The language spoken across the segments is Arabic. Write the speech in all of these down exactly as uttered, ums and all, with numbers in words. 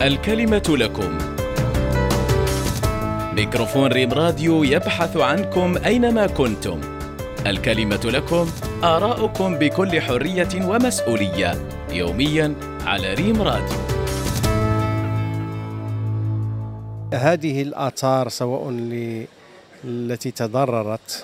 الكلمة لكم. ميكروفون ريم راديو يبحث عنكم أينما كنتم. الكلمة لكم، آراؤكم بكل حرية ومسؤولية، يومياً على ريم راديو. هذه الآثار سواء التي تضررت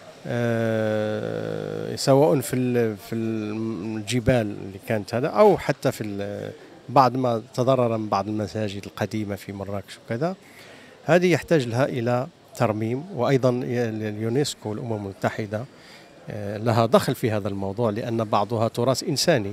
سواء في في الجبال اللي كانت هذا، أو حتى في بعض ما تضرر من بعض المساجد القديمة في مراكش وكذا، هذه يحتاج لها إلى ترميم. وأيضا اليونسكو والأمم المتحدة لها دخل في هذا الموضوع، لأن بعضها تراث إنساني.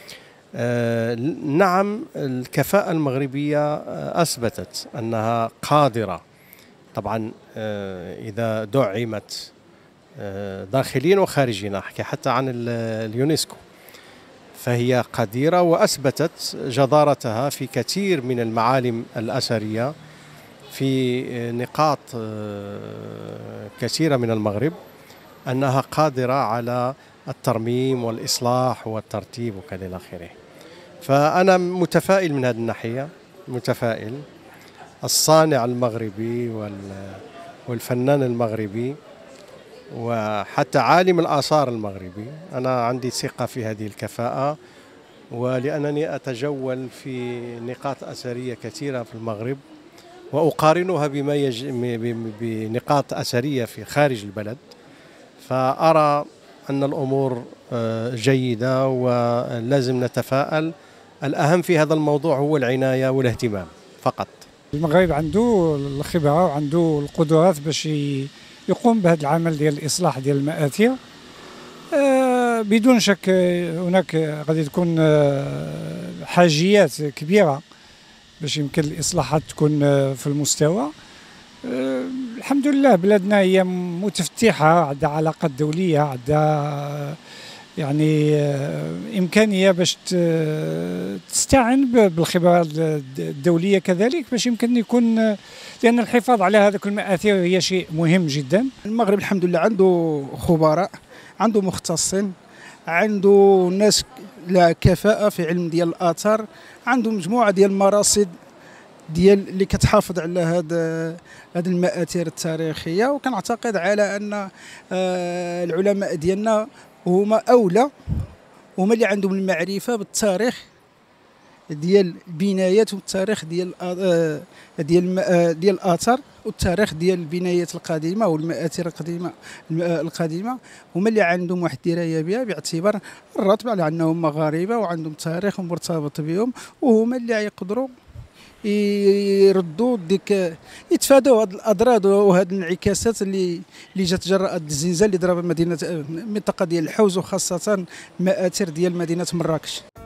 نعم، الكفاءة المغربية أثبتت أنها قادرة، طبعا إذا دعمت داخليا وخارجيا، أحكي حتى عن اليونسكو، فهي قديرة وأثبتت جدارتها في كثير من المعالم الأثرية في نقاط كثيرة من المغرب، أنها قادرة على الترميم والإصلاح والترتيب وكذا إلى آخره. فأنا متفائل من هذه الناحية، متفائل. الصانع المغربي والفنان المغربي وحتى عالم الآثار المغربي، أنا عندي ثقة في هذه الكفاءة، ولأنني أتجول في نقاط أثرية كثيرة في المغرب وأقارنها بما يج... بنقاط أثرية في خارج البلد، فأرى أن الأمور جيدة ولازم نتفائل. الأهم في هذا الموضوع هو العناية والاهتمام فقط. المغرب عنده الخبرة وعنده القدرات باش يقوم بهذا العمل ديال الإصلاح ديال المآثر. أه بدون شك هناك غادي تكون حاجيات كبيرة باش يمكن الإصلاحات تكون في المستوى. أه الحمد لله بلادنا هي متفتحة، عندها علاقات دولية، عندها يعني إمكانية باش تستعن بالخبرات الدولية كذلك، باش يمكن يكون، لأن الحفاظ على هذه المآثر هي شيء مهم جدا. المغرب الحمد لله عنده خبراء، عنده مختصين، عنده ناس لا كفاءة في علم ديال الآثار، عنده مجموعة ديال المراصد ديال اللي كتحافظ على هذا هذه المآثر التاريخية. وكنعتقد على أن العلماء ديالنا هما أولى، هما اللي عندهم المعرفة بالتاريخ ديال البنايات والتاريخ ديال ديال ديال الآثار والتاريخ ديال البنايات القديمة والمآثر القديمة القديمة هما اللي عندهم واحد الدراية بها، باعتبار الرتب على أنهم مغاربة وعندهم تاريخ مرتبط بهم، وهما اللي يقدروا يردوا ديك يتفادوا هذه الاضرار وهذه الانعكاسات اللي اللي جات جراء الزلزال اللي ضرب مدينه المنطقه ديال الحوز، وخاصه المآثر ديال مدينه مراكش.